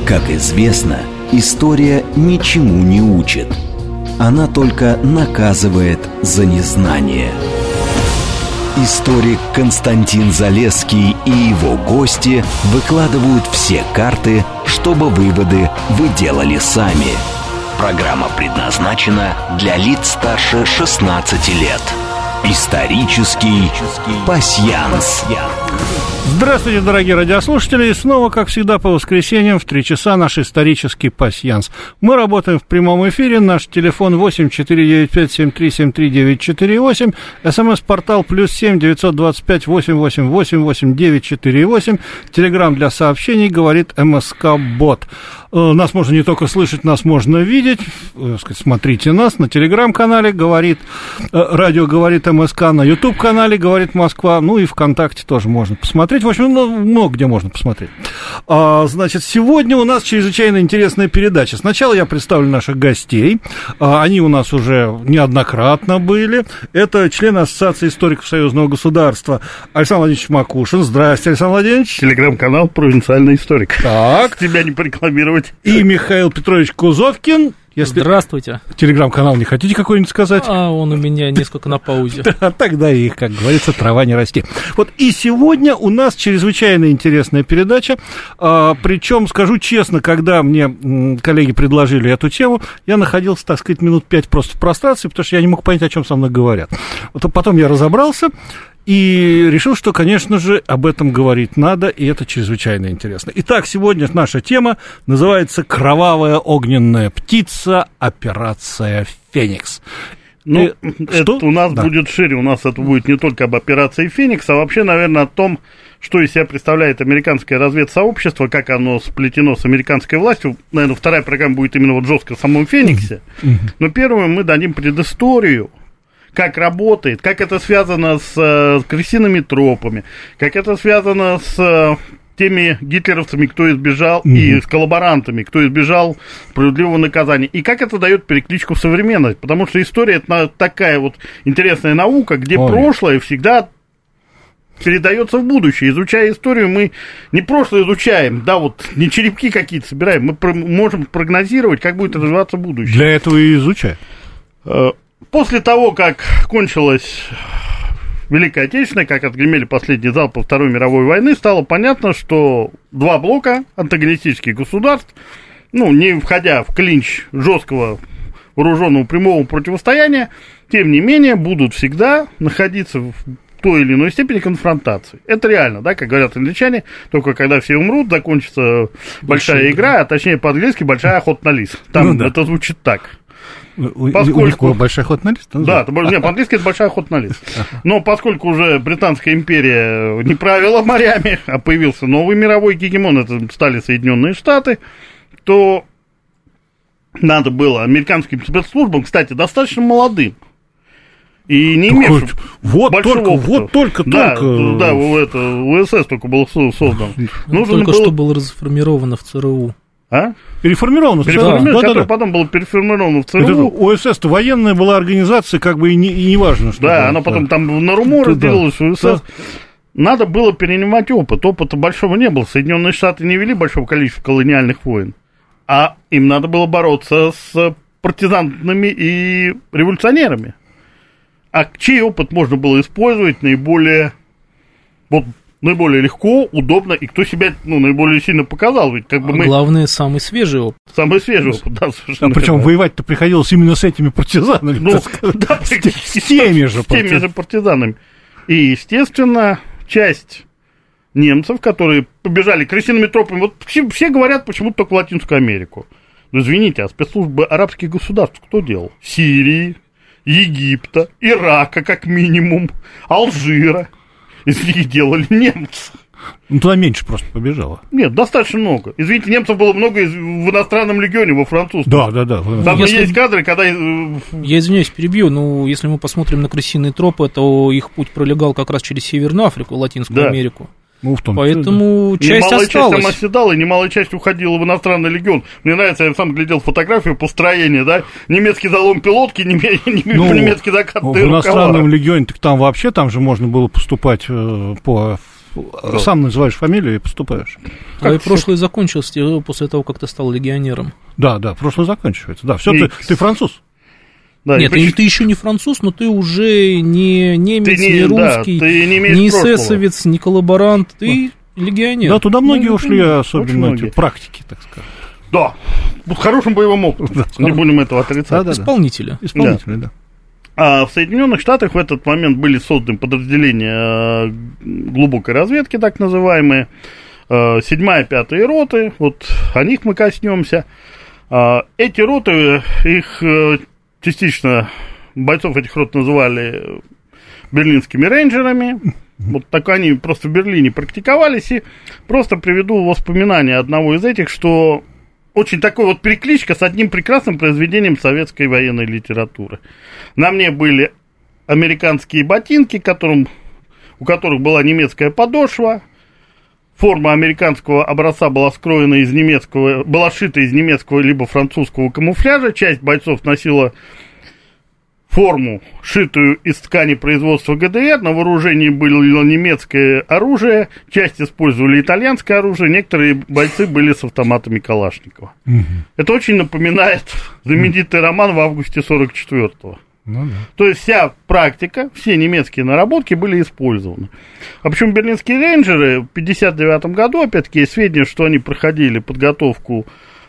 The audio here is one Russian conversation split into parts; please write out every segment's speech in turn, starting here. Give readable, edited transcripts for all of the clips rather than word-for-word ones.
Как известно, история ничему не учит. Она только наказывает за незнание. Историк Константин Залесский и его гости выкладывают все карты, чтобы выводы вы делали сами. Программа предназначена для лиц старше 16 лет. Исторический пасьянс. Здравствуйте, дорогие радиослушатели. И снова, как всегда, по воскресеньям в 3 часа наш исторический пасьянс. Мы работаем в прямом эфире. Наш телефон 8-495-7373-948. СМС-портал +7 925 888 8948. Телеграм для сообщений, говорит МСК-бот. Нас можно не только слышать, нас можно видеть. Смотрите нас на телеграм-канале радио говорит МСК, на YouTube-канале говорит Москва, ну и ВКонтакте тоже можно посмотреть. В общем, много где можно посмотреть. Значит, сегодня у нас чрезвычайно интересная передача. Сначала я представлю наших гостей. Они у нас уже неоднократно были. Это члены Ассоциации историков Союзного государства Александр Владимирович Макушин. Здравствуйте, Александр Владимирович. Телеграм-канал «Провинциальный историк». Так. Тебя не порекламировать. И Михаил Петрович Кузовкин. Здравствуйте. Телеграм-канал не хотите какой-нибудь сказать? Он у меня несколько на паузе. Тогда их, как говорится, трава не расти. Вот и сегодня у нас чрезвычайно интересная передача. Причем, скажу честно, когда мне коллеги предложили эту тему, я находился, так сказать, минут 5 просто в прострации, потому что я не мог понять, о чем со мной говорят. Вот потом я разобрался и решил, что, конечно же, об этом говорить надо, и это чрезвычайно интересно. Итак, сегодня наша тема называется «Кровавая огненная птица. Операция Феникс». Ну, это у нас будет шире, у нас это будет не только об операции «Феникс», а вообще, наверное, о том, что из себя представляет американское разведсообщество, как оно сплетено с американской властью. Наверное, вторая программа будет именно вот жестко о самом «Фениксе». Но первую мы дадим предысторию, как работает, как это связано с крысиными тропами, как это связано с теми гитлеровцами, кто избежал, и с коллаборантами, кто избежал справедливого наказания, и как это дает перекличку в современность, потому что история — это такая вот интересная наука, где прошлое всегда передается в будущее. Изучая историю, мы не прошлое изучаем, да, вот не черепки какие-то собираем, мы можем прогнозировать, как будет развиваться будущее. Для этого и изучаем. После того, как кончилась Великая Отечественная, как отгремели последние залпы Второй мировой войны, стало понятно, что два блока антагонистических государств, не входя в клинч жесткого вооруженного прямого противостояния, тем не менее будут всегда находиться в той или иной степени конфронтации. Это реально, да, как говорят англичане, только когда все умрут, закончится большая игра, а точнее по-английски большая охота на лис. Там это звучит так. Поскольку большая охота на лис? Да, по-английски это большая охота на лис. Но поскольку уже Британская империя не правила морями, а появился новый мировой гегемон, это стали Соединенные Штаты, то надо было американским спецслужбам, кстати, достаточно молодым, и не имевшим большого опыта. Да, УСС только был создан. Только что было расформировано в ЦРУ. Переформировано, которое потом было переформировано в ЦРУ. ОСС-то военная была организация, как бы и не важно, что. Да, она потом там на РУМО разделилась, ОСС. Да. Надо было перенимать опыт. Опыта большого не было. Соединенные Штаты не вели большого количества колониальных войн, а им надо было бороться с партизанами и революционерами. А чей опыт можно было использовать наиболее легко, удобно, и кто себя наиболее сильно показал. Ведь главное, самый свежий опыт. Самый свежий опыт, да, совершенно. Причем воевать-то приходилось именно с этими партизанами. С теми же партизанами. И, естественно, часть немцев, которые побежали крысиными тропами, вот все говорят почему-то только в Латинскую Америку. Но извините, а спецслужбы арабских государств кто делал? Сирии, Египта, Ирака, как минимум, Алжира. Из них делали немцы. Туда меньше просто побежало. Нет, достаточно много. Извините, немцев было много в иностранном легионе, во французском. Да. Там есть кадры, когда... Я извиняюсь, перебью, если мы посмотрим на крысиные тропы, то их путь пролегал как раз через Северную Африку, Латинскую Америку. Поэтому часть осталась. Часть там оседала, и немалая часть уходила в иностранный легион. Мне нравится, я сам глядел фотографию построения, да, немецкий залом пилотки, немецкий закатные рукава. В иностранном легионе, так там вообще, там же можно было поступать по Сам называешь фамилию и поступаешь. Твое прошлое закончилось после того, как ты стал легионером. Да, прошлое заканчивается. Да, все, ты француз. Да, нет, ты еще не француз, но ты уже не немец, не русский, не эсэсовец, не коллаборант, ты легионер. Да, туда многие ушли, особенно эти практики, так сказать. Да, в хорошем боевом опыте, не будем этого отрицать. Исполнители. Да. А в Соединенных Штатах в этот момент были созданы подразделения глубокой разведки, так называемые, 7-я, 5-я роты, вот о них мы коснемся. Эти роты, их частично, бойцов этих рот называли берлинскими рейнджерами, вот так они просто в Берлине практиковались, и просто приведу воспоминания одного из этих, что очень такой вот перекличка с одним прекрасным произведением советской военной литературы. На мне были американские ботинки, у которых была немецкая подошва. Форма американского образца была сшита из немецкого либо французского камуфляжа. Часть бойцов носила форму, шитую из ткани производства ГДР. На вооружении было немецкое оружие, часть использовали итальянское оружие, некоторые бойцы были с автоматами Калашникова. Это очень напоминает знаменитый роман в августе 44-го. То есть вся практика, все немецкие наработки были использованы. А причем берлинские рейнджеры в 1959 году, опять-таки, есть сведения, что они проходили подготовку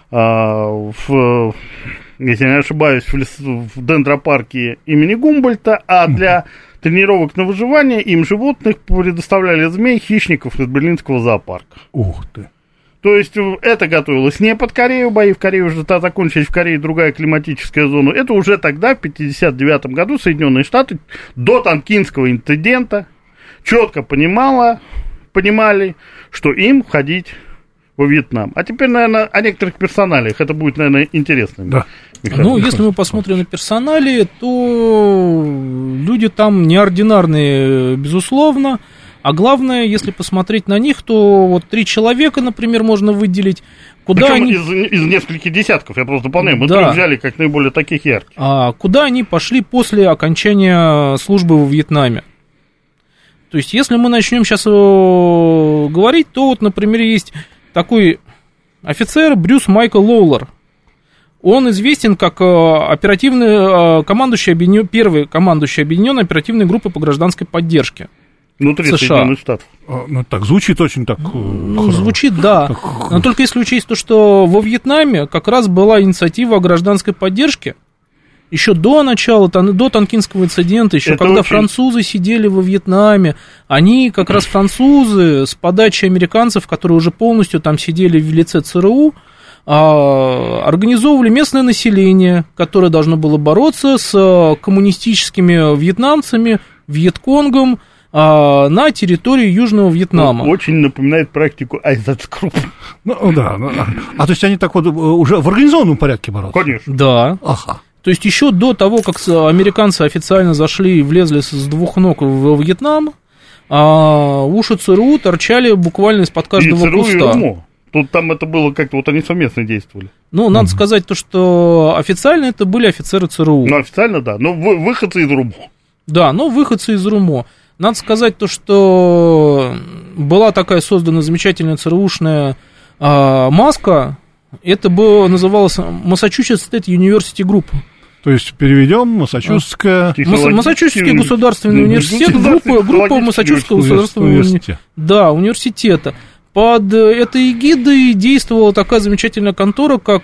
если я не ошибаюсь, в дендропарке имени Гумбольдта, а для тренировок на выживание им животных предоставляли змей, хищников из берлинского зоопарка. Ух ты! То есть это готовилось не под Корею, бои в Корее уже закончились, в Корее другая климатическая зона. Это уже тогда, в 1959 году, Соединенные Штаты до Тонкинского инцидента четко понимали, что им входить во Вьетнам. А теперь, наверное, о некоторых персоналиях. Это будет, наверное, интересно. Да. Ну, если мы посмотрим на персоналии, то люди там неординарные, безусловно. А главное, если посмотреть на них, то вот 3 человека, например, можно выделить. Куда они... из нескольких десятков, я просто дополняю. Мы 3 взяли как наиболее таких ярких. Куда они пошли после окончания службы во Вьетнаме? То есть, если мы начнем сейчас говорить, то вот, например, есть такой офицер Брюс Майкл Лоулер. Он известен как первый командующий Объединенной оперативной группы по гражданской поддержке. Внутри США. Соединенных Штатов. Ну, так звучит очень так. Звучит, да. Но только если учесть то, что во Вьетнаме как раз была инициатива о гражданской поддержке, еще до начала, до Тонкинского инцидента, еще это когда французы сидели во Вьетнаме, они, как раз французы, с подачи американцев, которые уже полностью там сидели в лице ЦРУ, организовывали местное население, которое должно было бороться с коммунистическими вьетнамцами, Вьетконгом, на территории Южного Вьетнама. Очень напоминает практику Айзацкруп. Ну, да. То есть они так вот уже в организованном порядке борются? Конечно. Да. Ага. То есть еще до того, как американцы официально зашли и влезли с 2 ног в Вьетнам, уши ЦРУ торчали буквально из-под каждого куста. И ЦРУ, тут там это было как-то, вот они совместно действовали. Ну, надо сказать то, что официально это были офицеры ЦРУ. Ну, официально, да, но выходцы из РУМО. Да, выходцы из РУМО. Надо сказать то, что была такая создана замечательная ЦРУшная маска, это называлось Massachusetts State University Group. То есть переведем Массачусетский государственный университет, группа Массачусетского государственного университета. Да, университета. Под этой эгидой действовала такая замечательная контора, как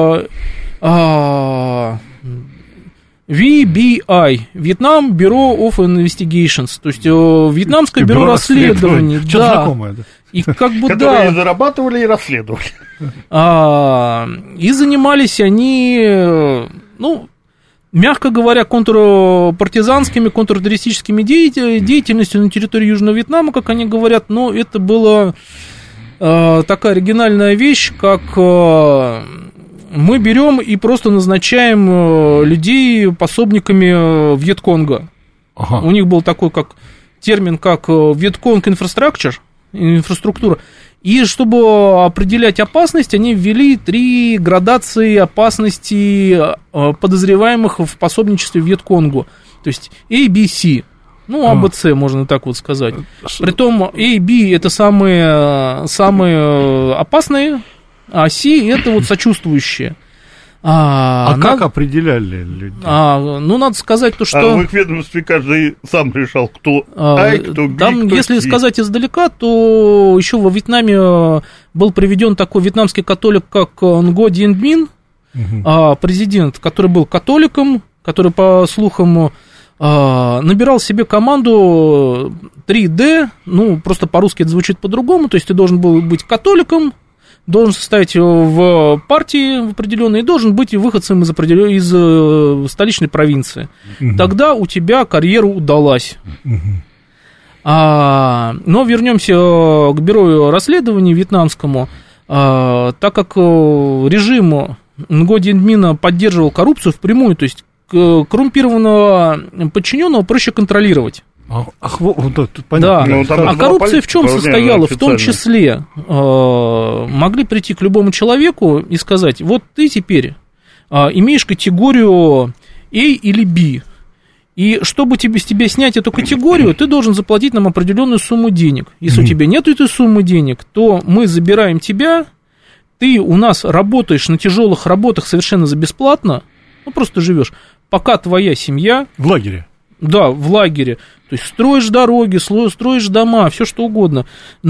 VBI, Vietnam Bureau of Investigations, то есть Вьетнамское бюро расследований. Что-то знакомое, да. И как бы, которые зарабатывали и расследовали. И занимались они, мягко говоря, контрпартизанскими, контртеррористическими деятельностью на территории Южного Вьетнама, как они говорят, но это была такая оригинальная вещь, как мы берем и просто назначаем людей пособниками Вьетконга. Ага. У них был такой термин, как Вьетконг инфраструктура. И чтобы определять опасность, они ввели 3 градации опасности подозреваемых в пособничестве Вьетконгу. То есть A, B, C. Ну, А, Б, С, можно так вот сказать. Притом A и B это самые опасные, а C это вот сочувствующие. Как определяли людей? Надо сказать то, что... в их ведомстве каждый сам решал, кто А, кто Б, там, кто если C. сказать издалека, то еще во Вьетнаме был приведен такой вьетнамский католик, как Ngo Dinh Minh, президент, который был католиком, который, по слухам, набирал себе команду 3D, ну, просто по-русски это звучит по-другому, то есть ты должен был быть католиком, должен состоять в партии в определенной и должен быть выходцем из столичной провинции. Тогда у тебя карьера удалась. Но вернемся к бюро расследований вьетнамскому. Так как режим Ngo Dinh Minh поддерживал коррупцию впрямую, то есть коррумпированного подчиненного проще контролировать. Да. А коррупция в чем состояла? В том числе могли прийти к любому человеку и сказать: вот ты теперь имеешь категорию A или B, и чтобы с тебя снять эту категорию, ты должен заплатить нам определенную сумму денег. Если у тебя нет этой суммы денег, то мы забираем тебя, ты у нас работаешь на тяжелых работах совершенно за бесплатно, ну просто живешь, пока твоя семья... В лагере. Да, в лагере. То есть строишь дороги, строишь дома, все что угодно.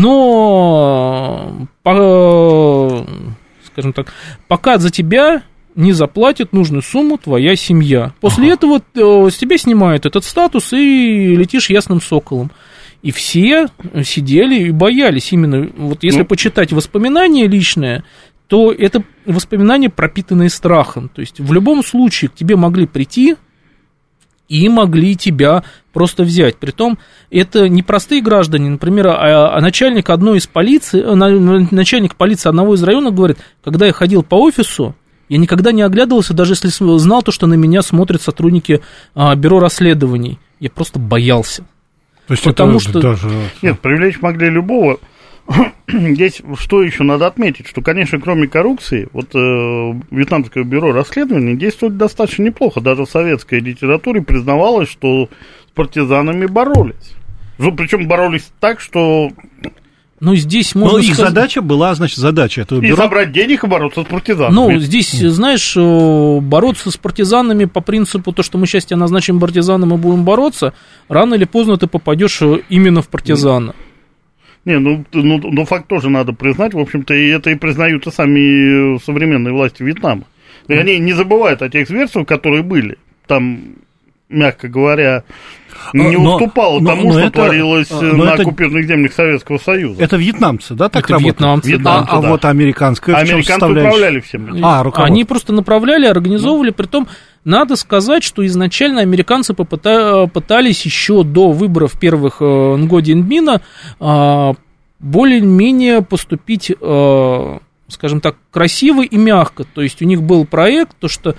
Но, скажем так, пока за тебя не заплатит нужную сумму твоя семья. После этого с тебя снимают этот статус и летишь ясным соколом. И все сидели и боялись именно. Вот если почитать воспоминания личные, то это воспоминания, пропитанные страхом. То есть в любом случае к тебе могли прийти и могли тебя просто взять. Притом это не простые граждане. Например, начальник одной из полиции, начальник полиции одного из районов говорит: когда я ходил по офису, я никогда не оглядывался, даже если знал то, что на меня смотрят сотрудники бюро расследований. Я просто боялся. То есть потому что... даже... Нет, привлечь могли любого. Здесь что еще надо отметить, что, конечно, кроме коррупции, вот Вьетнамское бюро расследований действует достаточно неплохо. Даже в советской литературе признавалось, что с партизанами боролись. Причем боролись так, что... Ну, здесь можно их задача была, значит, задача этого бюро... И собрать денег и бороться с партизанами. Ну, здесь, знаешь, бороться с партизанами по принципу, то, что мы сейчас тебя назначим партизаном и будем бороться, рано или поздно ты попадешь именно в партизана. Не, факт тоже надо признать, в общем-то, и это и признают и сами современные власти Вьетнама. И они не забывают о тех зверствах, которые были. Там, мягко говоря, не уступало тому, что творилось на оккупированных землях Советского Союза. Это вьетнамцы, да, так работают? Вьетнамцы, да. Вот американская в чем американцы управляли всем. Они просто направляли, организовывали, притом надо сказать, что изначально американцы пытались еще до выборов первых Ngo Dinh Minh более-менее поступить, скажем так, красиво и мягко. То есть у них был проект, то что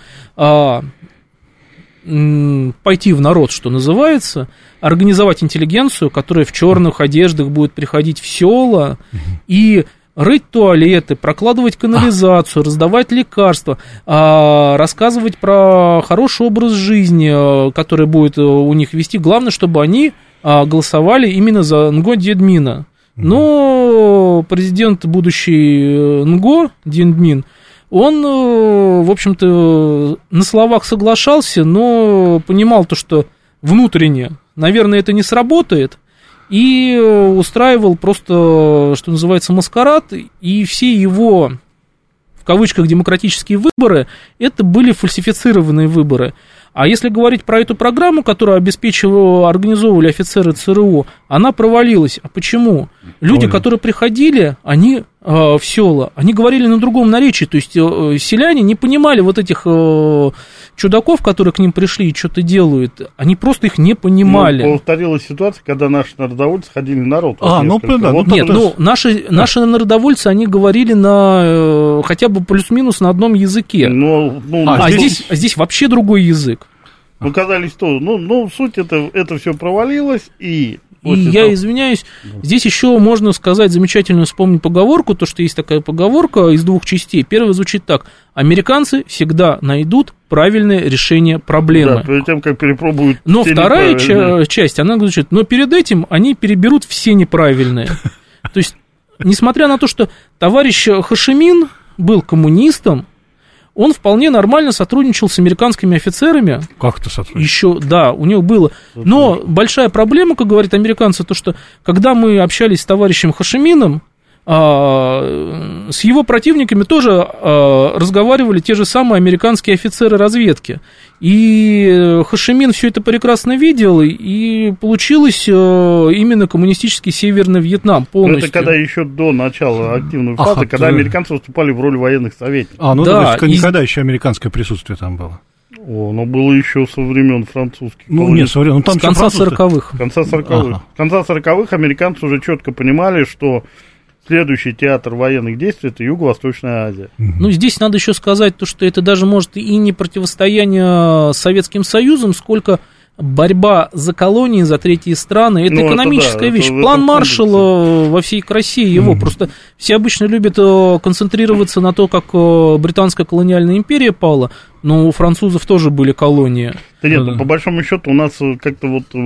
пойти в народ, что называется, организовать интеллигенцию, которая в черных одеждах будет приходить в села и рыть туалеты, прокладывать канализацию, раздавать лекарства, рассказывать про хороший образ жизни, который будет у них вести. Главное, чтобы они голосовали именно за Ngo Dinh Minh. Но президент будущий Ngo Dinh Minh, он, в общем-то, на словах соглашался, но понимал то, что внутренне, наверное, это не сработает, и устраивал просто, что называется, маскарад, и все его, в кавычках, демократические выборы, это были фальсифицированные выборы. А если говорить про эту программу, которую организовывали офицеры ЦРУ, она провалилась. А почему? Люди, которые приходили, они в села, они говорили на другом наречии, то есть селяне не понимали вот этих чудаков, которые к ним пришли и что-то делают, они просто их не понимали. Повторилась ситуация, когда наши народовольцы ходили в народ. Наши народовольцы, они говорили хотя бы плюс-минус на одном языке. Здесь вообще другой язык. Мы казались то. Суть это все провалилось, и я извиняюсь, здесь еще можно сказать замечательную вспомнить поговорку, то, что есть такая поговорка из двух частей. Первая звучит так: американцы всегда найдут правильное решение проблемы. Да, перед тем, как перепробуют. Но вторая часть, она звучит: но перед этим они переберут все неправильные. То есть, несмотря на то, что товарищ Хошимин был коммунистом, он вполне нормально сотрудничал с американскими офицерами. Как это сотрудничал? Еще, да, у него было. Но большая проблема, как говорят американцы, то, что когда мы общались с товарищем Хошимином, с его противниками тоже разговаривали те же самые американские офицеры разведки. И Хошимин все это прекрасно видел, и получилось именно коммунистический Северный Вьетнам полностью. Это когда еще до начала активной фазы, когда американцы выступали в роли военных советников. Да, то есть никогда еще американское присутствие там было. Оно было еще со времен французских. Там с конца 40-х. С конца 40-х американцы уже четко понимали, что следующий театр военных действий – это Юго-Восточная Азия. Здесь надо еще сказать, что это даже может и не противостояние с Советским Союзом, сколько борьба за колонии, за третьи страны. Это экономическая вещь. План Маршалла во всей красе его. Просто все обычно любят концентрироваться на то, как британская колониальная империя пала, но у французов тоже были колонии. Да нет, по большому счету у нас как-то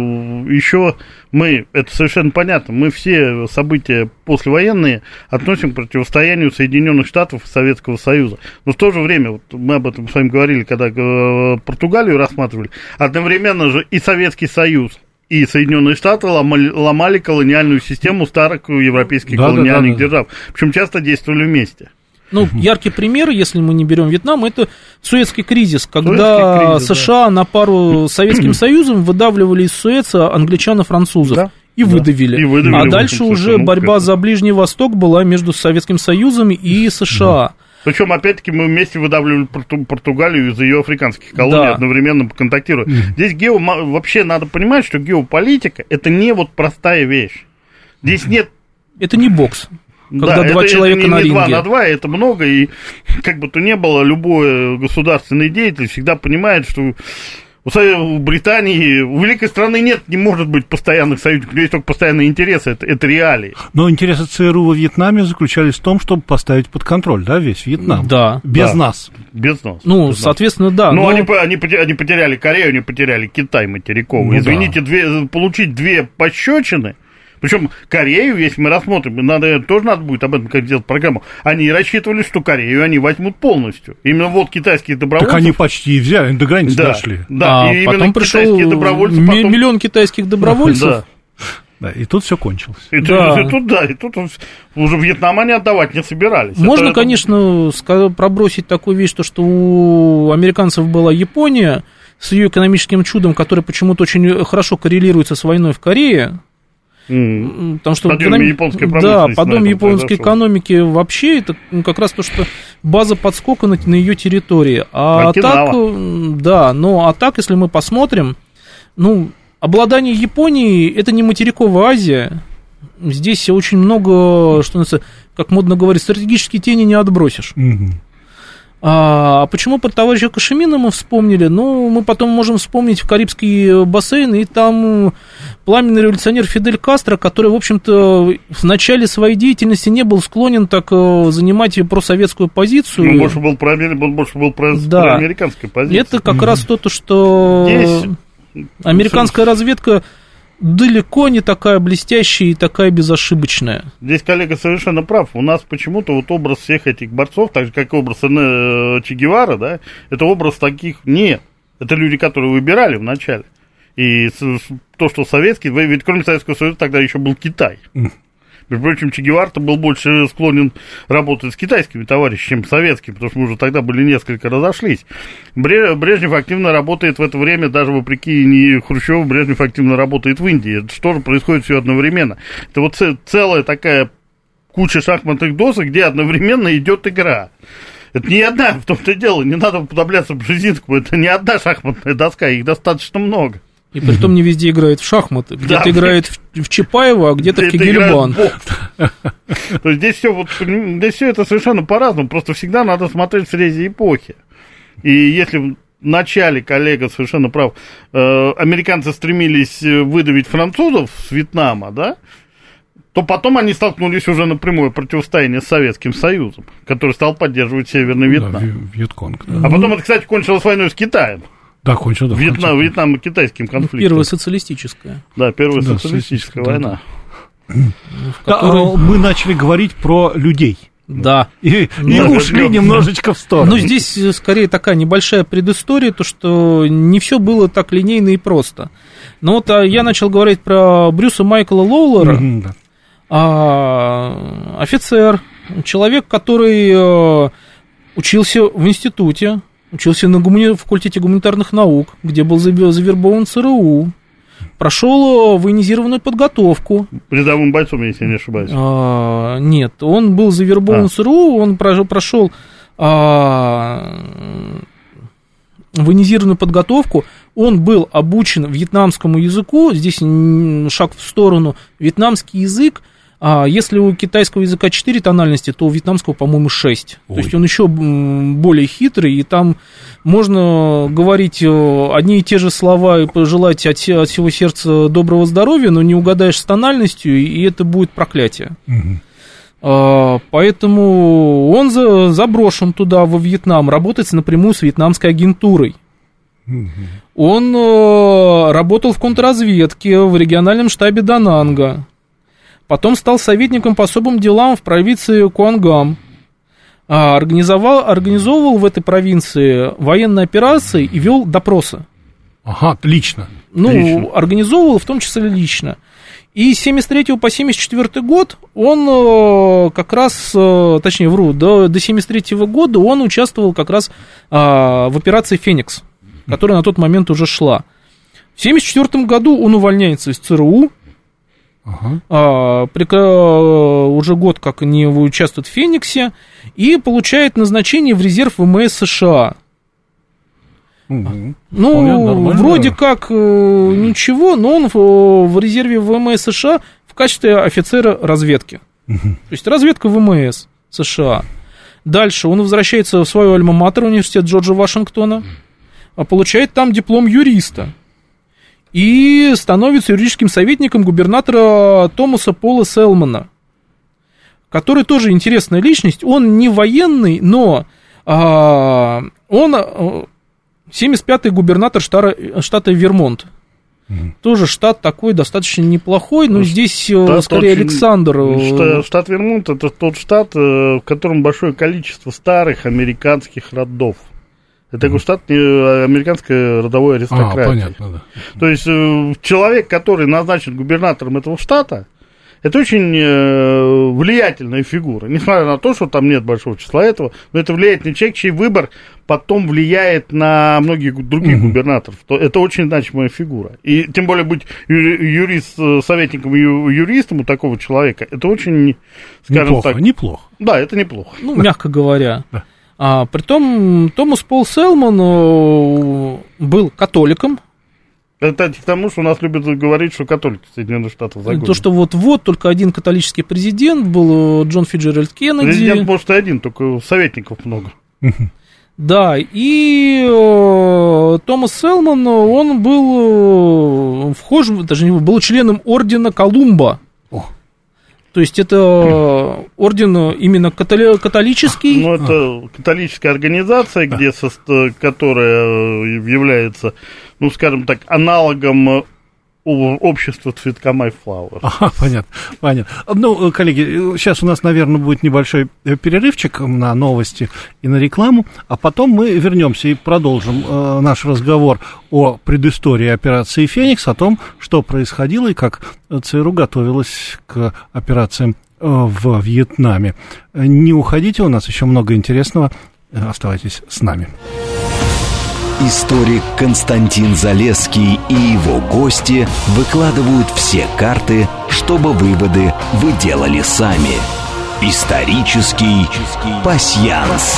еще это совершенно понятно, мы все события послевоенные относим к противостоянию Соединенных Штатов и Советского Союза. Но в то же время, мы об этом с вами говорили, когда Португалию рассматривали, одновременно же и Советский Союз, и Соединенные Штаты ломали колониальную систему старых европейских колониальных держав, причем часто действовали вместе. Яркий пример, если мы не берем Вьетнам, это Суэцкий кризис, когда США на пару с Советским Союзом выдавливали из Суэца англичан и французов. И выдавили. А дальше уже борьба за Ближний Восток была между Советским Союзом и США. Причем, опять-таки, мы вместе выдавливали Португалию из ее африканских колоний, одновременно контактируя. Здесь вообще надо понимать, что геополитика – это не простая вещь. Здесь нет... Это не бокс. Когда два человека на ринге. 2 на 2, это много, и как бы то ни было, любой государственный деятель всегда понимает, что у Британии, у великой страны не может быть постоянных союзников, есть только постоянные интересы, это реалии. Но интересы ЦРУ во Вьетнаме заключались в том, чтобы поставить под контроль, весь Вьетнам. Да. Без нас. Без нас. Соответственно, да. Но они потеряли Корею, они потеряли Китай материковый. Извините, получить 2 пощечины. Причем Корею, если мы рассмотрим, тоже надо будет об этом как делать программу, они рассчитывали, что Корею они возьмут полностью. Именно китайских добровольцев... Так они почти взяли, до границы дошли. Да, и потом пришел миллион китайских добровольцев. Да, и тут все кончилось. И тут уже Вьетнам они отдавать не собирались. Можно, конечно, пробросить такую вещь, что у американцев была Япония с ее экономическим чудом, которое почему-то очень хорошо коррелируется с войной в Корее. Потому что подъем японской промышленности. Да, подъем японской экономики вообще это как раз то, что база подскока на ее территории. А так, если мы посмотрим, обладание Японией это не материковая Азия. Здесь очень много, что называется, как модно говорить, стратегические тени не отбросишь. А почему про товарища Хошимина мы вспомнили? Мы потом можем вспомнить в Карибский бассейн, и там пламенный революционер Фидель Кастро, который, в общем-то, в начале своей деятельности не был склонен так занимать просоветскую позицию. Он больше был проамериканской позиции. Это как раз то, что американская разведка далеко не такая блестящая и такая безошибочная. Здесь коллега совершенно прав. У нас почему-то образ всех этих борцов, так же, как и образ Че Гевара, это образ таких нет. Это люди, которые выбирали вначале. И то, что советский, ведь кроме Советского Союза тогда еще был Китай. Между прочим, Че Гевара-то был больше склонен работать с китайскими товарищами, чем с советскими, потому что мы уже тогда были несколько разошлись. Брежнев активно работает в это время, даже вопреки Хрущеву, Брежнев активно работает в Индии. Это тоже происходит все одновременно. Это целая такая куча шахматных досок, где одновременно идет игра. Это не одна, в том-то и дело, не надо уподобляться Бжезинскому, это не одна шахматная доска, их достаточно много. И притом не везде играют в шахматы. Где-то играют в Чапаева, а где-то в Кегельбан. То есть здесь все это совершенно по-разному. Просто всегда надо смотреть в срезе эпохи. И если начале, коллега совершенно прав, американцы стремились выдавить французов с Вьетнама, да, то потом они столкнулись уже на прямое противостояние с Советским Союзом, который стал поддерживать Северный Вьетнам. Да, Вьетконг, да. А потом это, кстати, кончилось войной с Китаем. Да, кончилось. Вьетнамо-китайским конфликтом. Первая социалистическая. Да, первая социалистическая война. Да, мы начали говорить про людей. Да. И ушли немножечко в сторону. Ну, здесь скорее такая небольшая предыстория, то, что не все было так линейно и просто. Но вот я начал говорить про Брюса Майкла Лоулера, офицер, человек, который учился в институте, учился на факультете гуманитарных наук, где был завербован ЦРУ, прошел военизированную подготовку. Рядовым бойцом, если не ошибаюсь. Нет, он был завербован в ЦРУ, он прошел военизированную подготовку, он был обучен вьетнамскому языку, здесь шаг в сторону, вьетнамский язык, если у китайского языка 4 тональности, то у вьетнамского, по-моему, 6. Ой. То есть он еще более хитрый, и там можно говорить одни и те же слова и пожелать от всего сердца доброго здоровья, но не угадаешь с тональностью, и это будет проклятие. Поэтому он заброшен туда, во Вьетнам, работать напрямую с вьетнамской агентурой. Он работал в контрразведке в региональном штабе Дананга. Потом стал советником по особым делам в провинции Куангам. Организовывал в этой провинции военные операции и вел допросы. Ага, лично. Лично. Организовывал в том числе лично. И с 73 по 74 год он как раз, точнее, до 73 года он участвовал как раз в операции «Феникс», которая на тот момент уже шла. В 74 году он увольняется из ЦРУ. Уже год как не участвует в «Фениксе», и получает назначение в резерв ВМС США. Вроде как ничего, но он в резерве ВМС США в качестве офицера разведки. То есть разведка ВМС США. Дальше он возвращается в свою альма-матер, университет Джорджа Вашингтона, получает там диплом юриста. И становится юридическим советником губернатора Томаса Пола Селмана, который тоже интересная личность. Он не военный, но он 75-й губернатор штата Вермонт. Тоже штат такой достаточно неплохой, но здесь скорее Александр. Штат Вермонт — это тот штат, в котором большое количество старых американских родов. Это такой штат американской родовой аристократии. Понятно, да. То есть человек, который назначен губернатором этого штата, это очень влиятельная фигура. Несмотря на то, что там нет большого числа этого, но это влиятельный человек, чей выбор потом влияет на многих других губернаторов. Это очень значимая фигура. И тем более быть советником и юристом у такого человека, это очень, скажем так... Неплохо. Да, это неплохо. Мягко говоря. Да. Притом Томас Пол Селман был католиком. Это к тому, что у нас любят говорить, что католики Соединенных Штатов загонят. То, что вот только один католический президент был Джон Фиджеральд Кеннеди. Президент, может, и один, только советников много. Да, и Томас Селман, он был был членом ордена Колумба. То есть это орден именно католический. Ну, это католическая организация, которая является, ну, скажем так, аналогом общества цветка Mayflower. Понятно. Ну, коллеги, сейчас у нас, наверное, будет небольшой перерывчик на новости и на рекламу, а потом мы вернемся и продолжим наш разговор о предыстории операции «Феникс», о том, что происходило и как ЦРУ готовилась к операциям в Вьетнаме. Не уходите, у нас еще много интересного. Оставайтесь с нами. Историк Константин Залесский и его гости выкладывают все карты, чтобы выводы вы делали сами. Исторический пасьянс.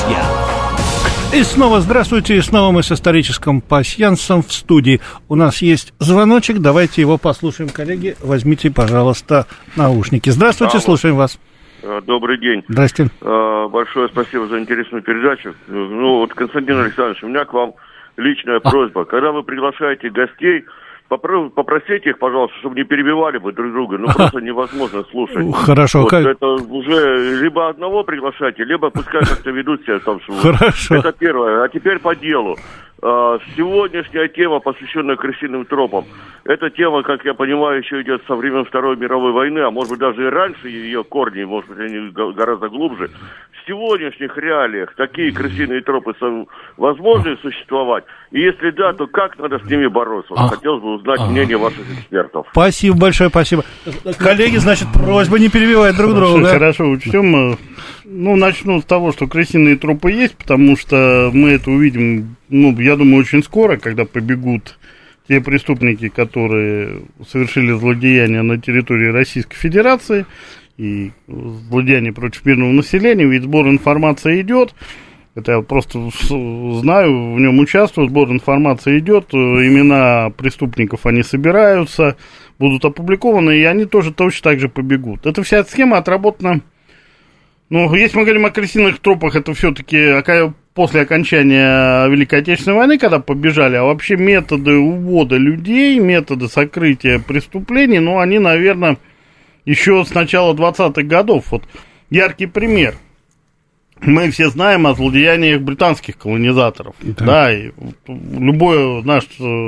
И снова здравствуйте, и снова мы с историческим пасьянсом в студии. У нас есть звоночек, давайте его послушаем, коллеги. Возьмите, пожалуйста, наушники. Здравствуйте, слушаем вас. Добрый день. Здрасте. Большое спасибо за интересную передачу. Ну, вот, Константин Александрович, у меня к вам личная просьба. Когда вы приглашаете гостей, попросите их, пожалуйста, чтобы не перебивали бы друг друга. Ну, просто невозможно слушать. Хорошо. Вот, это уже либо одного приглашайте, либо пускай как-то ведут себя там. Хорошо. Это первое. А теперь по делу. Сегодняшняя тема, посвященная крысиным тропам, эта тема, как я понимаю, еще идет со времен Второй мировой войны, а может быть даже и раньше ее корни, может быть, они гораздо глубже. В сегодняшних реалиях такие крысиные тропы возможны существовать? И если да, то как надо с ними бороться? Хотелось бы узнать мнение ваших экспертов. Спасибо большое, спасибо. Коллеги, значит, просьба не перебивать друг друга. Хорошо, учтем. Ну, начну с того, что крысиные тропы есть, потому что мы это увидим, я думаю, очень скоро, когда побегут те преступники, которые совершили злодеяния на территории Российской Федерации и злодеяния против мирного населения, ведь сбор информации идет. Это я просто знаю, в нем участвую, сбор информации идет, имена преступников, они собираются, будут опубликованы, и они тоже точно так же побегут. Эта вся схема отработана. Если мы говорим о крысиных тропах, это все-таки после окончания Великой Отечественной войны, когда побежали, а вообще методы увода людей, методы сокрытия преступлений, они, наверное, еще с начала 20-х годов. Вот яркий пример. Мы все знаем о злодеяниях британских колонизаторов. Да, и любой наш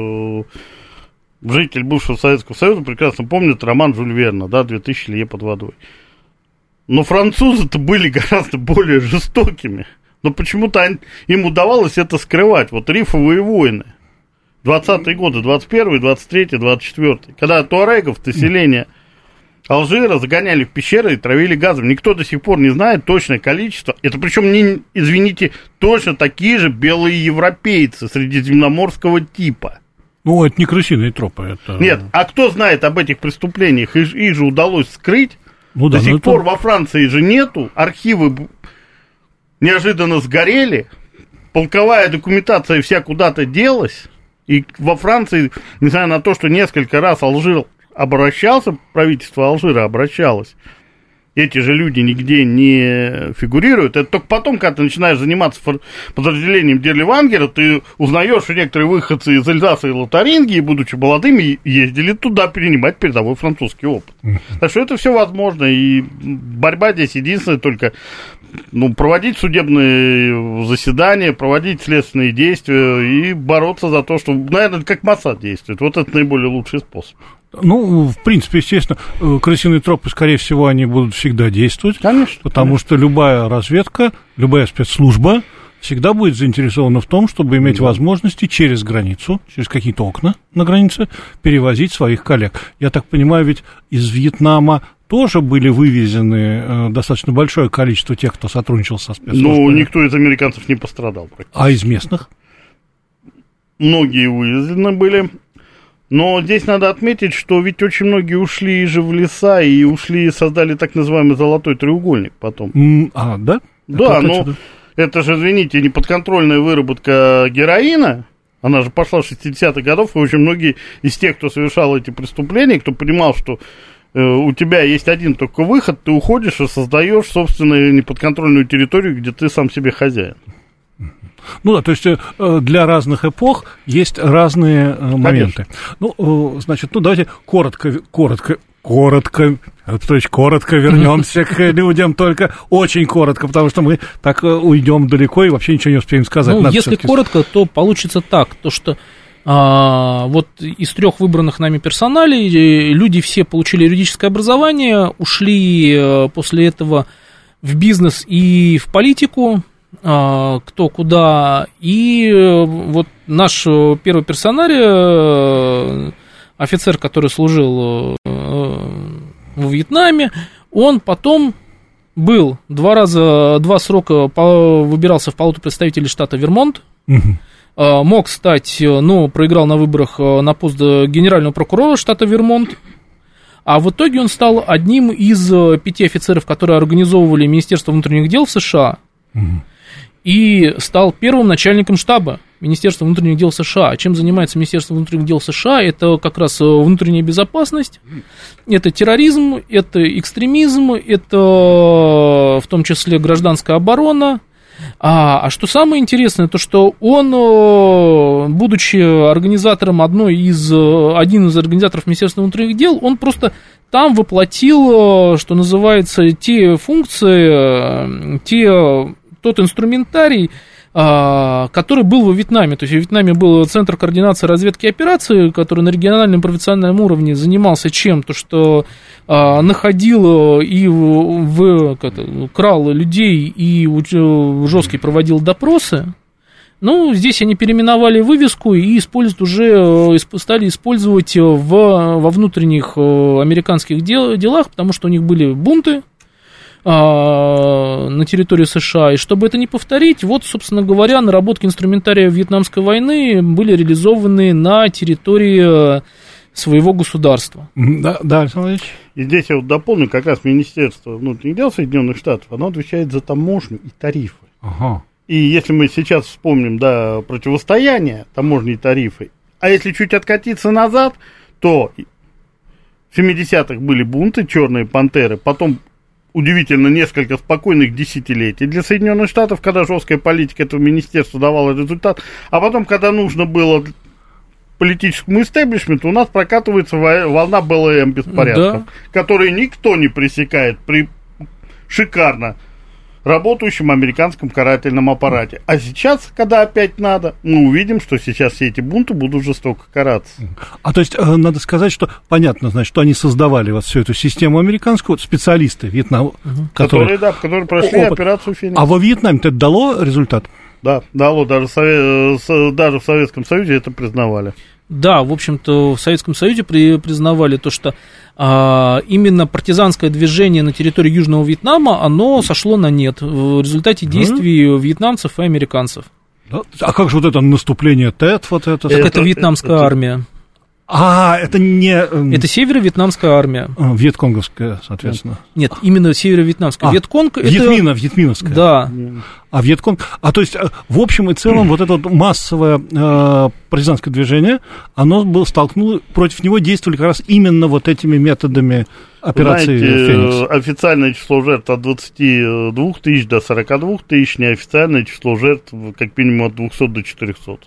житель бывшего Советского Союза прекрасно помнит роман Жюль Верна, да, «2000 лье под водой». Но французы-то были гораздо более жестокими. Но почему-то им удавалось это скрывать. Вот рифовые войны. 20-е годы, 21-й, 23-й, 24-й. Когда туарегов, население Алжира загоняли в пещеры и травили газом. Никто до сих пор не знает точное количество. Это причем, извините, точно такие же белые европейцы средиземноморского типа. Это не крысиные тропы. Это... Нет, а кто знает об этих преступлениях? Их же удалось скрыть. До сих пор во Франции же нету, архивы неожиданно сгорели, полковая документация вся куда-то делась, и во Франции, несмотря на то, что несколько раз Алжир обращался, правительство Алжира обращалось, эти же люди нигде не фигурируют. Это только потом, когда ты начинаешь заниматься подразделением Дерливангера, ты узнаешь, что некоторые выходцы из Эльзаса и Лотарингии, будучи молодыми, ездили туда перенимать передовой французский опыт. Так что это все возможно, и борьба здесь единственная только проводить судебные заседания, проводить следственные действия и бороться за то, что, наверное, как Моссад действует. Вот это наиболее лучший способ. В принципе, естественно, крысиные тропы, скорее всего, они будут всегда действовать. Конечно. Потому что любая разведка, любая спецслужба всегда будет заинтересована в том, чтобы иметь возможности через границу, через какие-то окна на границе, перевозить своих коллег. Я так понимаю, ведь из Вьетнама тоже были вывезены достаточно большое количество тех, кто сотрудничал со спецслужбами. Никто из американцев не пострадал практически. А из местных? Многие вывезены были. Но здесь надо отметить, что ведь очень многие ушли же в леса и ушли и создали так называемый золотой треугольник потом. Да? Да, это же, извините, неподконтрольная выработка героина. Она же пошла в 60-х годов, и очень многие из тех, кто совершал эти преступления, кто понимал, что у тебя есть один только выход, ты уходишь и создаешь собственную неподконтрольную территорию, где ты сам себе хозяин. То есть для разных эпох есть разные моменты. Давайте коротко вернемся к людям, только очень коротко, потому что мы так уйдем далеко и вообще ничего не успеем сказать. Если коротко, то получится так, что вот из 3 выбранных нами персоналей люди все получили юридическое образование, ушли после этого в бизнес и в политику, кто куда, и вот наш первый персоналий, офицер, который служил в Вьетнаме, он потом был 2 срока выбирался в палату представителей штата Вермонт, мог стать, проиграл на выборах на пост генерального прокурора штата Вермонт, а в итоге он стал одним из 5 офицеров, которые организовывали Министерство внутренних дел в США, и стал первым начальником штаба Министерства внутренних дел США. А чем занимается Министерство внутренних дел США? Это как раз внутренняя безопасность, это терроризм, это экстремизм, это в том числе гражданская оборона, А что самое интересное, то что он, будучи организатором один из организаторов Министерства внутренних дел, он просто там воплотил, что называется, те функции, тот инструментарий, который был во Вьетнаме. То есть в Вьетнаме был Центр координации разведки и операций, который на региональном провинциальном уровне занимался чем? То, что находил и крал людей и жестко проводил допросы. Ну, здесь они переименовали вывеску и стали использовать во внутренних американских делах, потому что у них были бунты на территории США, и чтобы это не повторить, вот, собственно говоря, наработки инструментария Вьетнамской войны были реализованы на территории своего государства. Да, Александр Ильич. И здесь я вот дополню, как раз Министерство внутренних дел Соединенных Штатов, оно отвечает за таможню и тарифы. Ага. И если мы сейчас вспомним, противостояние таможни и тарифы, а если чуть откатиться назад, то в 70-х были бунты, черные пантеры, потом удивительно, несколько спокойных десятилетий для Соединенных Штатов, когда жесткая политика этого министерства давала результат, а потом, когда нужно было политическому истеблишменту, у нас прокатывается волна БЛМ беспорядков, которые никто не пресекает при шикарно работающем американском карательном аппарате. А сейчас, когда опять надо, мы увидим, что сейчас все эти бунты будут жестоко караться. А то есть, надо сказать, что понятно, значит, что они создавали вот всю эту систему американскую, специалисты Вьетнама, которые прошли операцию «Феникс». А во Вьетнаме-то это дало результат? Да, дало, даже в Советском Союзе это признавали. Да, в общем-то, в Советском Союзе признавали то, что именно партизанское движение на территории Южного Вьетнама, оно сошло на нет в результате действий вьетнамцев и американцев. Да? А как же вот это наступление ТЭТ? Вот это? Так это вьетнамская армия. Это не... Это северо-вьетнамская армия. Вьетконговская, соответственно. Нет, именно северо-вьетнамская. Вьетконг это... Вьетминовская. Да. А Вьетконг... то есть, в общем и целом, вот это вот массовое партизанское движение, оно столкнуло... Против него действовали как раз именно вот этими методами операции «Феникс». Официальное число жертв от 22 тысяч до 42 тысяч, неофициальное число жертв как минимум от 200 до 400.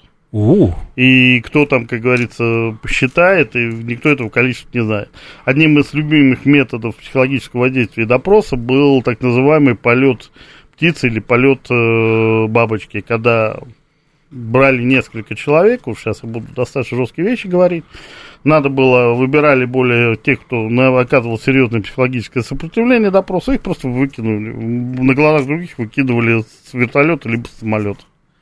И кто там, как говорится, посчитает, и никто этого количества не знает. Одним из любимых методов психологического воздействия и допроса был так называемый полет птицы или полет бабочки, когда брали несколько человек, уж сейчас я буду достаточно жесткие вещи говорить, выбирали более тех, кто оказывал серьезное психологическое сопротивление допросу, их просто выкинули, на глазах других выкидывали с вертолета либо с самолета.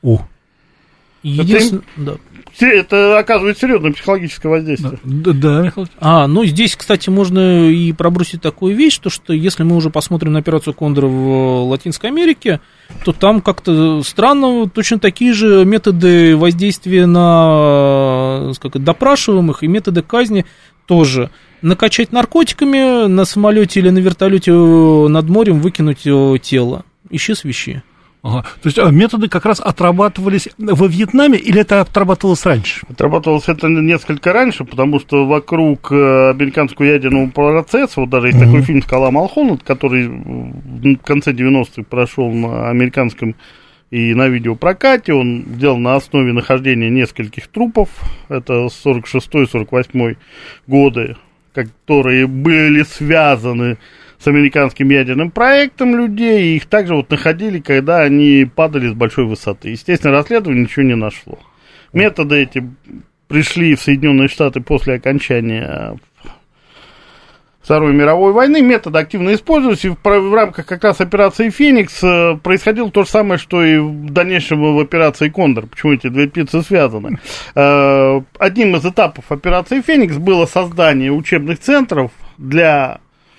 Это оказывает серьезное психологическое воздействие. Да, Михаил. Здесь, кстати, можно и пробросить такую вещь, что если мы уже посмотрим на операцию Кондора в Латинской Америке, то там как-то странно точно такие же методы воздействия на допрашиваемых и методы казни тоже. Накачать наркотиками на самолете или на вертолете над морем, выкинуть тело. Ищи свищи. Ага. То есть методы как раз отрабатывались во Вьетнаме или это отрабатывалось раньше? Отрабатывалось это несколько раньше, потому что вокруг американского ядерного процесса, вот даже есть такой фильм «Скала Малхолланд», который в конце 90-х прошел на американском и на видеопрокате, он сделан на основе нахождения нескольких трупов, это 46-48 годы, которые были связаны с американским ядерным проектом людей, и их также вот находили, когда они падали с большой высоты. Естественно, расследование ничего не нашло. Методы эти пришли в Соединенные Штаты после окончания Второй мировой войны, методы активно использовались, и в рамках как раз операции «Феникс» происходило то же самое, что и в дальнейшем в операции «Кондор». Почему эти две птицы связаны? Одним из этапов операции «Феникс» было создание учебных центров для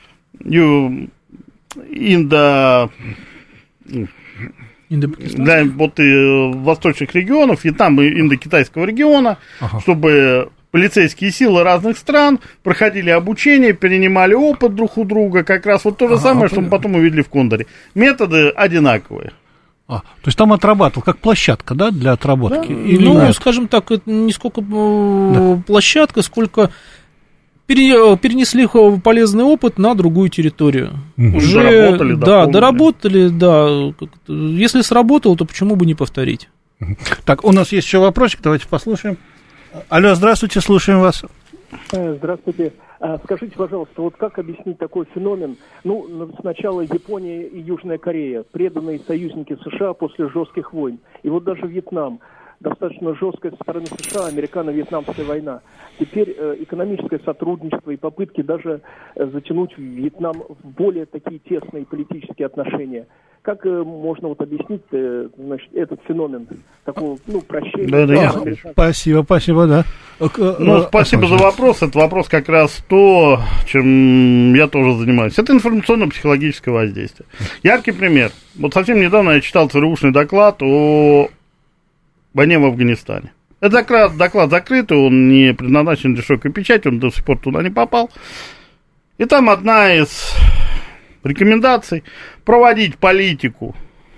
восточных регионов, Вьетнама и индокитайского региона, чтобы полицейские силы разных стран проходили обучение, перенимали опыт друг у друга, как раз вот то же самое, что мы потом увидели в «Кондоре». Методы одинаковые. То есть там отрабатывал, как площадка, да, для отработки? Да. Скажем так, это не сколько площадка, сколько перенесли полезный опыт на другую территорию. Уже доработали, да. Если сработало, то почему бы не повторить? Так, у нас есть еще вопросик, давайте послушаем. Алло, здравствуйте, слушаем вас. Здравствуйте. Скажите, пожалуйста, вот как объяснить такой феномен? Ну, сначала Япония и Южная Корея, преданные союзники США после жестких войн. И вот даже Вьетнам, достаточно жесткая со стороны США, американо-вьетнамская война. Теперь экономическое сотрудничество и попытки даже затянуть Вьетнам в более такие тесные политические отношения. Как можно вот объяснить, значит, этот феномен такого, прощения? Спасибо, да. Спасибо за вопрос. Это вопрос как раз то, чем я тоже занимаюсь. Это информационно-психологическое воздействие. Яркий пример. Вот совсем недавно я читал ЦРУшный доклад о войне в Афганистане. Это доклад закрытый, он не предназначен для широкой печати, он до сих пор туда не попал. И там одна из рекомендаций проводить политику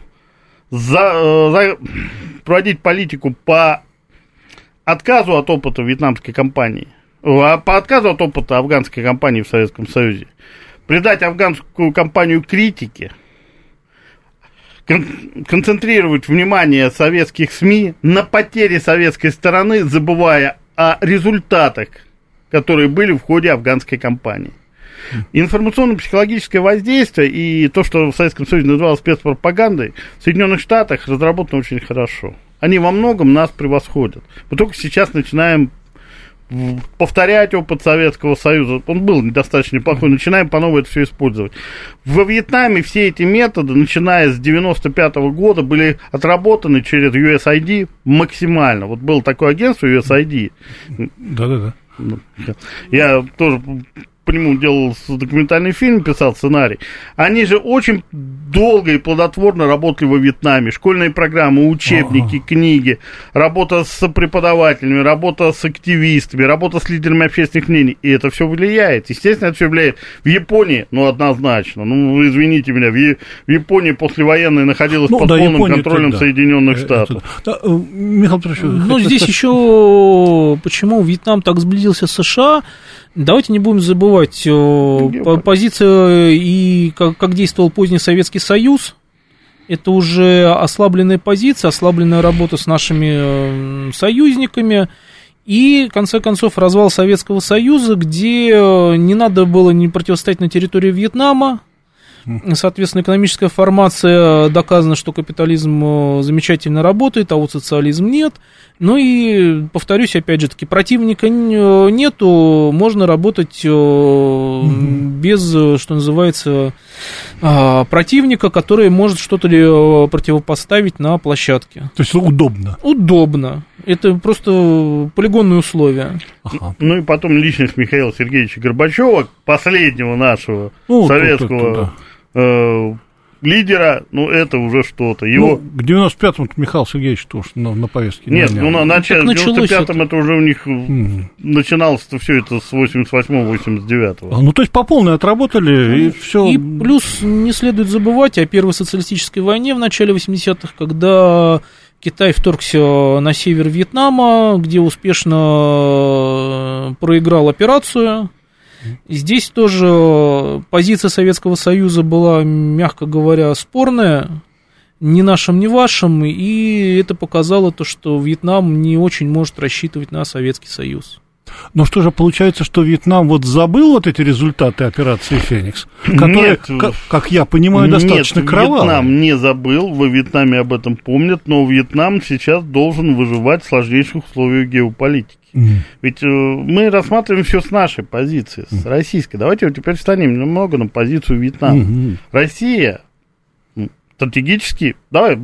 по отказу от опыта вьетнамской кампании, по отказу от опыта афганской кампании в Советском Союзе, придать афганскую кампанию критике, концентрировать внимание советских СМИ на потере советской стороны, забывая о результатах, которые были в ходе афганской кампании. Информационно-психологическое воздействие и то, что в Советском Союзе называлось спецпропагандой, в Соединенных Штатах разработано очень хорошо. Они во многом нас превосходят. Мы только сейчас начинаем повторять опыт Советского Союза. Он был достаточно неплохой, начинаем по новой это все использовать. Во Вьетнаме все эти методы, начиная с 1995 года, были отработаны через USAID максимально. Вот было такое агентство USAID. Да. Я тоже по нему делал документальный фильм, писал сценарий. Они же очень долго и плодотворно работали во Вьетнаме. Школьные программы, учебники, книги, работа с преподавателями, работа с активистами, работа с лидерами общественных мнений. И это все влияет. Естественно, это все влияет. В Японии, однозначно. Извините меня, в Японии послевоенной находилась под полным контролем Соединенных Штатов. Михаил Петрович, здесь еще почему Вьетнам так сблизился с США. Давайте не будем забывать позицию и как действовал поздний Советский Союз. Это уже ослабленная позиция, ослабленная работа с нашими союзниками. И, в конце концов, развал Советского Союза, где не надо было не противостоять на территории Вьетнама. Соответственно, экономическая формация доказана, что капитализм замечательно работает, а вот социализм нет. Ну и, повторюсь, опять же таки, противника нету, можно работать без, что называется, противника, который может что-то противопоставить на площадке. То есть удобно? Удобно. Это просто полигонные условия. Ага. Ну и потом личность Михаила Сергеевича Горбачева, последнего нашего советского лидера, это уже что-то. Его... к 95-му Михаил Сергеевич тоже на повестке. Нет, в 95-м это уже у них начиналось-то все это с 88-го, 89-го. То есть по полной отработали, и все. И плюс не следует забывать о Первой социалистической войне в начале 80-х, когда Китай вторгся на север Вьетнама, где успешно проиграл операцию. Здесь тоже позиция Советского Союза была, мягко говоря, спорная, ни нашим, ни вашим, и это показало то, что Вьетнам не очень может рассчитывать на Советский Союз. Но что же получается, что Вьетнам забыл эти результаты операции «Феникс», которые, как я понимаю, достаточно кровавые? Вьетнам не забыл, во Вьетнаме об этом помнят, но Вьетнам сейчас должен выживать в сложнейших условиях геополитики. Ведь мы рассматриваем все с нашей позиции, с российской. Давайте теперь встанем немного на позицию Вьетнама. Россия стратегический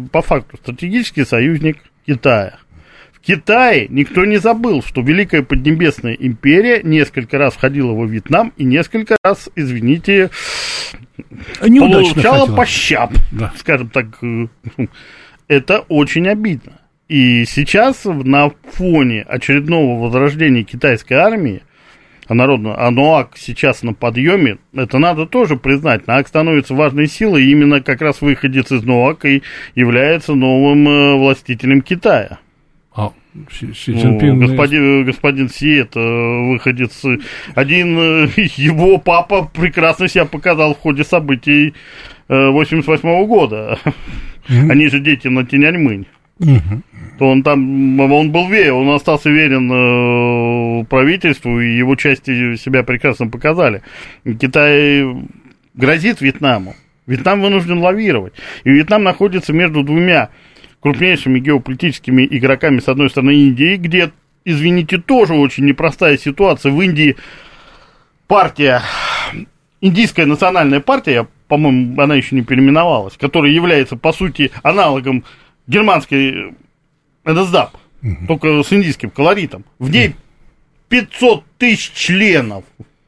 союзник Китая. В Китае никто не забыл, что Великая Поднебесная империя несколько раз входила во Вьетнам и несколько раз, извините, получала по щам, скажем так. Это очень обидно. И сейчас на фоне очередного возрождения китайской армии, НОАК сейчас на подъеме, это надо тоже признать. НОАК становится важной силой, и именно как раз выходец из НОАК и является новым властителем Китая. Господин Си, это выходец, один его папа прекрасно себя показал в ходе событий 88 года. Они же дети на Тяньаньмэнь. То он остался верен правительству, и его части себя прекрасно показали. Китай грозит Вьетнаму. Вьетнам вынужден лавировать. И Вьетнам находится между двумя крупнейшими геополитическими игроками, с одной стороны, Индии, где, извините, тоже очень непростая ситуация. В Индии партия, Индийская национальная партия, по-моему, она еще не переименовалась, которая является, по сути, аналогом германской НСДАП, только с индийским колоритом. В ней 500 тысяч членов.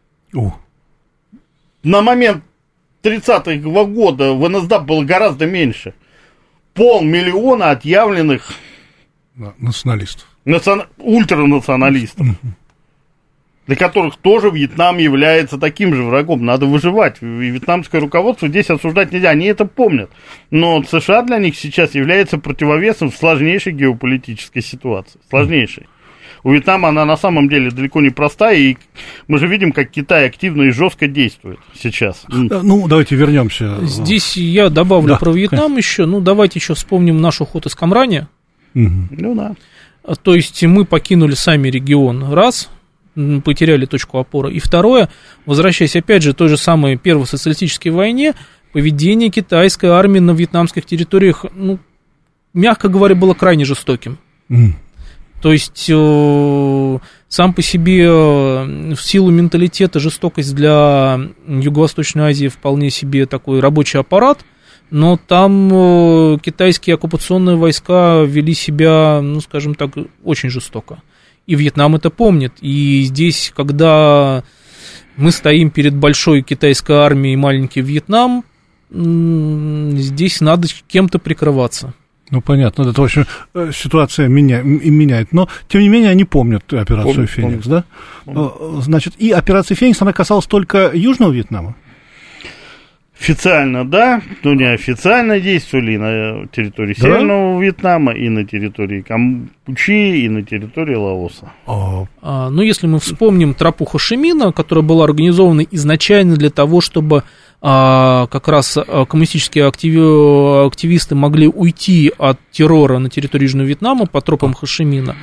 На момент 30-го года в НСДАП было гораздо меньше. 500 000 отъявленных националистов. Ультранационалистов. Для которых тоже Вьетнам является таким же врагом. Надо выживать. И вьетнамское руководство здесь осуждать нельзя. Они это помнят. Но США для них сейчас является противовесом в сложнейшей геополитической ситуации. Сложнейшей. У Вьетнама она на самом деле далеко не простая, и мы же видим, как Китай активно и жестко действует сейчас. Ну, давайте вернемся. Здесь я добавлю про Вьетнам еще. Ну, давайте еще вспомним наш уход из Камрани. Ну, да. То есть мы покинули сами регион, раз, потеряли точку опоры. И второе, возвращаясь опять же к той же самой первой социалистической войне, поведение китайской армии на вьетнамских территориях, ну, мягко говоря, было крайне жестоким. То есть сам по себе в силу менталитета жестокость для Юго-Восточной Азии вполне себе такой рабочий аппарат, но там китайские оккупационные войска вели себя, ну, скажем так, очень жестоко. И Вьетнам это помнит. И здесь, когда мы стоим перед большой китайской армией и маленький Вьетнам, здесь надо кем-то прикрываться. Ну, понятно, это, в общем, ситуация меняет. Но, тем не менее, они помнят операцию «Феникс», да? Значит, и операция «Феникс», она касалась только Южного Вьетнама? Официально, да, но неофициально действовали и на территории Северного Вьетнама, и на территории Кампучи, и на территории Лаоса. Ну, если мы вспомним тропу Хошимина, которая была организована изначально для того, чтобы как раз коммунистические активисты могли уйти от террора на территории Южного Вьетнама по тропам Хошимина.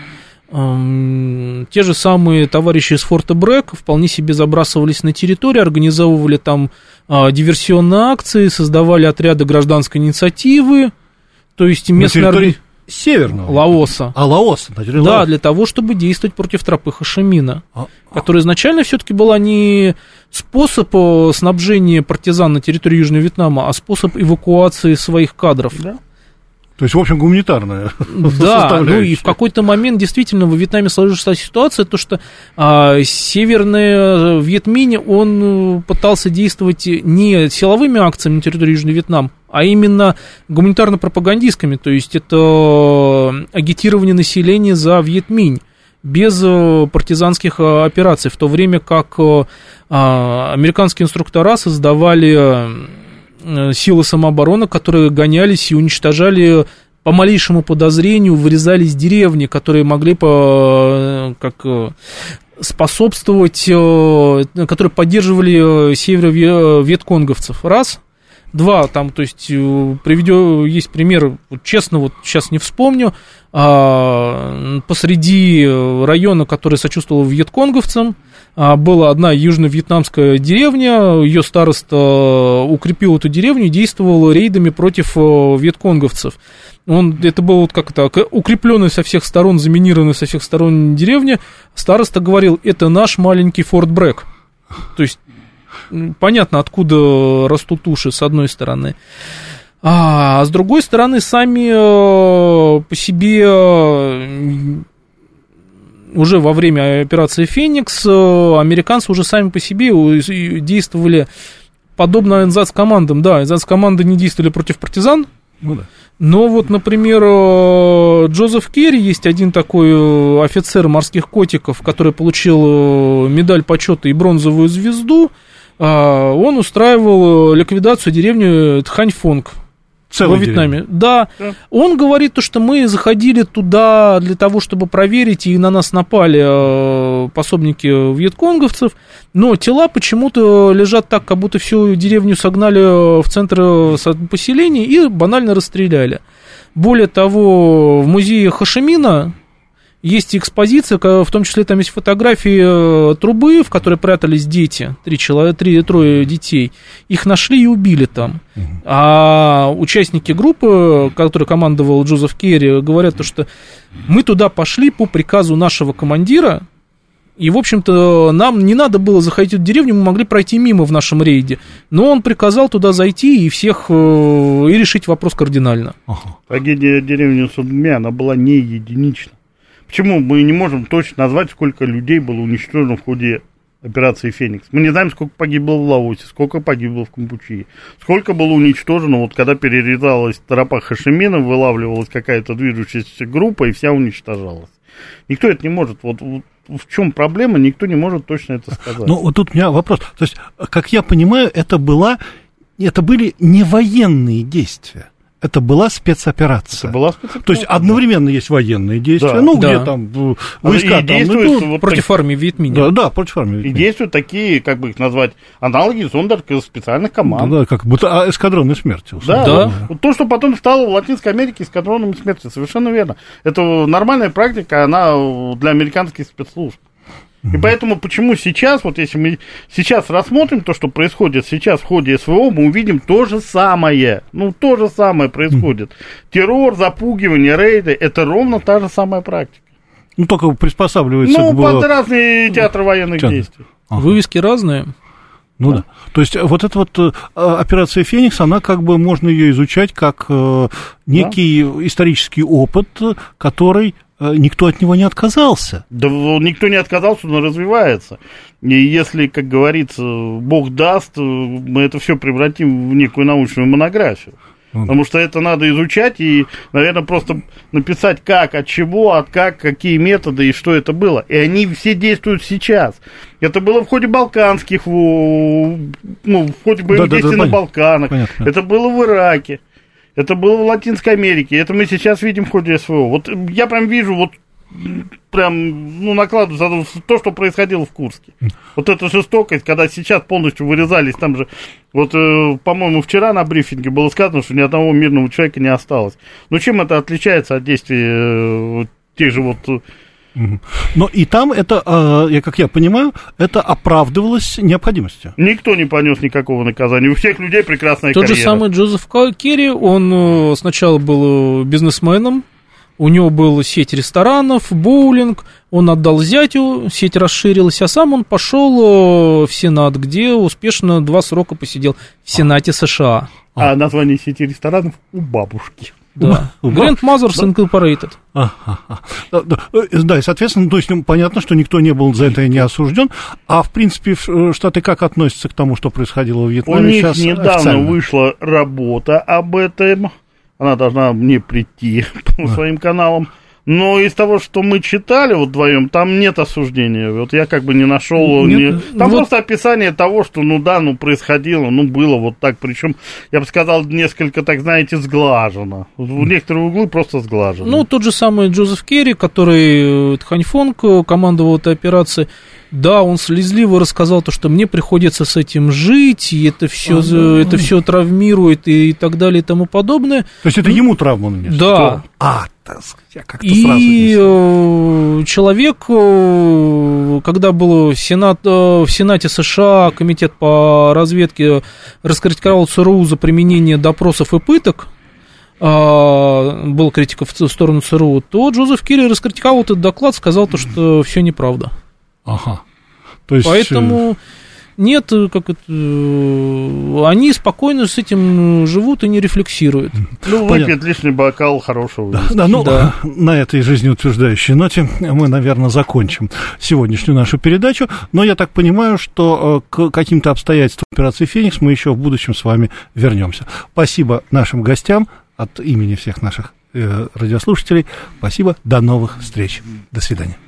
Те же самые товарищи из форта Брэк вполне себе забрасывались на территорию, организовывали там диверсионные акции, создавали отряды гражданской инициативы, то есть местные Северного Лаоса. Лаоса, да, для того, чтобы действовать против тропы Хошимина, которая изначально все-таки была не способ снабжения партизан на территории Южного Вьетнама, а способ эвакуации своих кадров. Да. То есть, в общем, гуманитарная составляющая. Ну и в какой-то момент действительно во Вьетнаме сложилась ситуация, то что северный Вьетминь, он пытался действовать не силовыми акциями на территории Южного Вьетнама, а именно гуманитарно-пропагандистскими, то есть это агитирование населения за Вьетминь без партизанских операций, в то время как американские инструктора создавали силы самообороны, которые гонялись и уничтожали по малейшему подозрению, вырезались деревни, которые могли способствовать, которые поддерживали северо-вьетконговцев. Раз. Два, там, то есть, есть пример, вот, честно, вот сейчас не вспомню, посреди района, который сочувствовал вьетконговцам, была одна южно-вьетнамская деревня, ее староста укрепил эту деревню и действовал рейдами против вьетконговцев. Это было вот как-то укрепленная со всех сторон, заминированная со всех сторон деревня. Староста говорил, это наш маленький форт Брэк. То есть, понятно, откуда растут уши, с одной стороны. А с другой стороны, сами по себе уже во время операции «Феникс» американцы уже сами по себе действовали подобно НЗАЦ-командам. Да, НЗАЦ-команды не действовали против партизан, но вот, например, Джозеф Керри, есть один такой офицер морских котиков, который получил медаль почета и бронзовую звезду, он устраивал ликвидацию деревни Тханьфонг. Во Вьетнаме. Да. Он говорит, что мы заходили туда для того, чтобы проверить, и на нас напали пособники вьетконговцев, но тела почему-то лежат так, как будто всю деревню согнали в центр поселения и банально расстреляли. Более того, в музее Хошимина есть экспозиция, в том числе там есть фотографии трубы, в которой прятались дети, трое детей. Их нашли и убили там. А участники группы, которой командовал Джозеф Керри, говорят, что мы туда пошли по приказу нашего командира, и, в общем-то, нам не надо было заходить в деревню, мы могли пройти мимо в нашем рейде. Но он приказал туда зайти и всех, и решить вопрос кардинально. Трагедия деревни Судми, она была не единична. Почему мы не можем точно назвать, сколько людей было уничтожено в ходе операции «Феникс»? Мы не знаем, сколько погибло в Лаосе, сколько погибло в Кампучии, сколько было уничтожено, вот когда перерезалась тропа Хошимина, вылавливалась какая-то движущаяся группа и вся уничтожалась. Никто это не может, вот в чем проблема, никто не может точно это сказать. Ну, вот тут у меня вопрос, то есть, как я понимаю, это были не военные действия. Это была спецоперация. То есть одновременно есть военные действия, где там войска там, против армии Вьетминя. Да, против армии Вьетминя. И действуют такие, как бы их назвать, аналоги специальных команд. Да, как будто эскадроны смерти. Да. Вот то, что потом стало в Латинской Америке эскадронами смерти, совершенно верно. Это нормальная практика, она для американских спецслужб. И поэтому, почему сейчас, вот если мы сейчас рассмотрим то, что происходит сейчас в ходе СВО, мы увидим то же самое. То же самое происходит. Террор, запугивание, рейды, это ровно та же самая практика. Только приспосабливается под разные театры военных действий. Вывески разные. Да. То есть вот эта вот операция «Феникс», она как бы, можно ее изучать как некий исторический опыт, который... Никто от него не отказался. Да, никто не отказался, но развивается. И если, как говорится, Бог даст, мы это все превратим в некую научную монографию. Потому что это надо изучать и, наверное, просто написать как, от чего, какие методы и что это было. И они все действуют сейчас. Это было в ходе балканских, в ходе боевых действий на Балканах. Понятно. Это было в Ираке. Это было в Латинской Америке, это мы сейчас видим в ходе СВО. Вот я прям вижу, накладываю то, что происходило в Курске. Вот эта жестокость, когда сейчас полностью вырезались, там же, по-моему, вчера на брифинге было сказано, что ни одного мирного человека не осталось. Чем это отличается от действий тех же Но и там это, как я понимаю, это оправдывалось необходимостью. Никто не понес никакого наказания. У всех людей прекрасная карьера. Тот же самый Джозеф Керри, он сначала был бизнесменом, у него была сеть ресторанов, боулинг, он отдал зятю, сеть расширилась, а сам он пошел в Сенат, где успешно 2 срока посидел в Сенате США. А название сети ресторанов у бабушки. Да, Grand Mothers Incorporated. Да, и, соответственно, то есть понятно, что никто не был за это не осужден. А, в принципе, Штаты как относятся к тому, что происходило в Вьетнаме? У них сейчас недавно официально вышла работа об этом. Она должна мне прийти по своим каналам. Но из того, что мы читали вдвоем, там нет осуждения. Вот я как бы не нашел. Там просто описание того, что происходило, было вот так. Причем, я бы сказал, несколько, так знаете, сглажено. В некоторые углы просто сглажено. Тот же самый Джозеф Керри, который Тханьфонг командовал этой операцией. Да, он слезливо рассказал то, что мне приходится с этим жить, и это все травмирует и так далее и тому подобное. То есть это ему травму нанесли? Да. Я как-то сразу человек, когда был в Сенате США комитет по разведке раскритиковал ЦРУ за применение допросов и пыток, была критика в сторону ЦРУ, то Джозеф Керри раскритиковал этот доклад, сказал то, что все неправда. Ага. То есть... Поэтому нет, они спокойно с этим живут и не рефлексируют. Выпьет лишний бокал хорошего. На этой жизнеутверждающей ноте мы, наверное, закончим сегодняшнюю нашу передачу. Но я так понимаю, что к каким-то обстоятельствам операции «Феникс» мы еще в будущем с вами вернемся. Спасибо нашим гостям от имени всех наших радиослушателей. Спасибо. До новых встреч. До свидания.